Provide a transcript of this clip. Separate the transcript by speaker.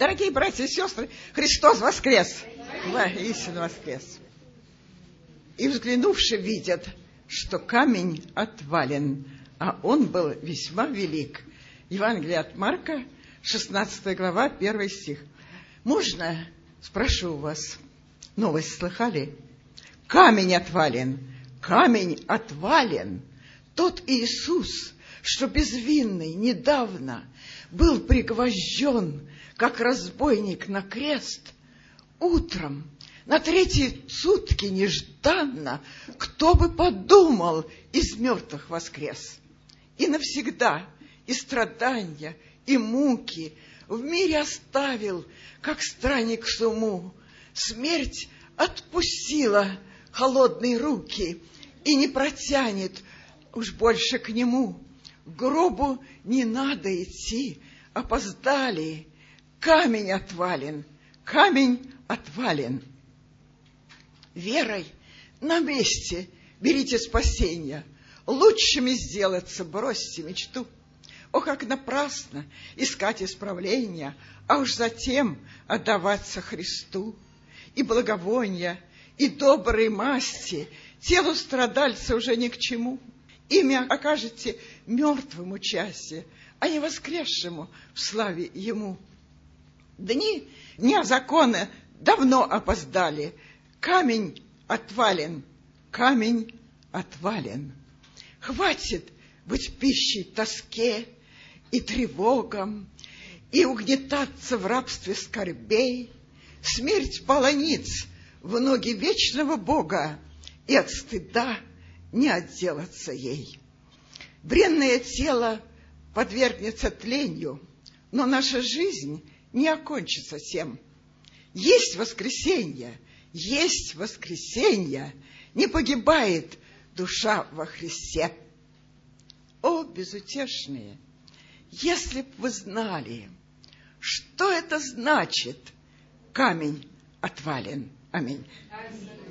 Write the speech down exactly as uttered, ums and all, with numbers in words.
Speaker 1: Дорогие братья и сестры, Христос воскрес! Воистину воскрес! И взглянувши, видят, что камень отвален, а он был весьма велик. Евангелие от Марка, шестнадцатая глава, первый стих. Можно, спрошу вас, новость слыхали? Камень отвален, камень отвален. Тот Иисус, что безвинный недавно был пригвожден, как разбойник на крест, утром, на третьи сутки нежданно, кто бы подумал, из мертвых воскрес. И навсегда и страдания, и муки в мире оставил, как странник суму. Смерть отпустила холодные руки и не протянет уж больше к нему. К гробу не надо идти, опоздали. Камень отвален, камень отвален. Верой на месте берите спасения, лучшими сделаться бросьте мечту. О, как напрасно искать исправления, а уж затем отдаваться Христу. И благовония, и добрые масти телу страдальца уже ни к чему. Имя окажете мертвым участие, а не воскресшему в славе Ему. Дни дня закона давно опоздали. Камень отвален, камень отвален. Хватит быть пищей тоске и тревогам, и угнетаться в рабстве скорбей. Смерть полонит в ноги вечного Бога, и от стыда не отделаться ей. Бренное тело подвергнется тлению, но наша жизнь не окончится тем. Есть воскресенье, есть воскресенье, не погибает душа во Христе. О, безутешные, если б вы знали, что это значит, камень отвален. Аминь.